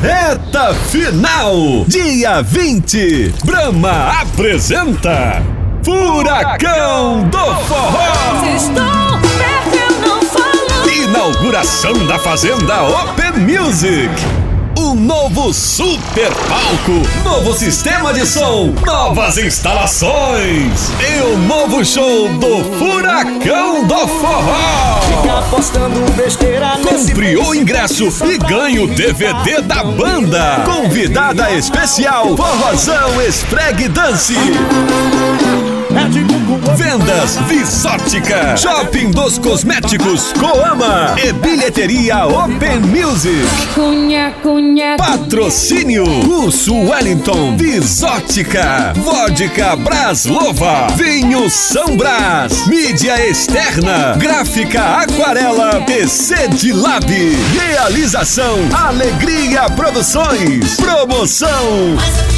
Reta final, dia 20, Brahma apresenta Furacão do Forró. Vocês estão perto, eu não falo. Inauguração da Fazenda Open Music. Um novo super palco, novo sistema de som, novas instalações e o novo show do Furacão do Forró. Compre o ingresso e ganhe o DVD da banda. Convidada especial, Forrozão Esfregue Dance. Vendas Visótica, Shopping dos Cosméticos Coama e Bilheteria Open Music. Cunha, cunha. Patrocínio Curso Wellington, Visótica, Vodka Braslova, Vinho São Brás, Mídia Externa, Gráfica Aquarela, PC de Lab. Realização Alegria Produções. Promoção